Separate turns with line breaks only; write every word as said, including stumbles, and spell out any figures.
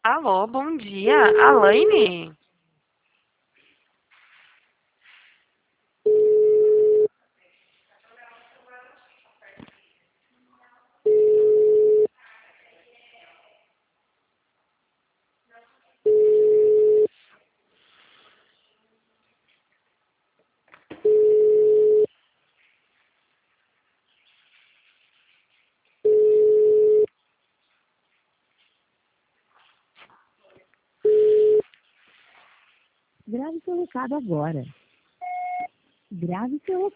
Alô, bom dia. Alaine?
Grave seu recado agora. Grave seu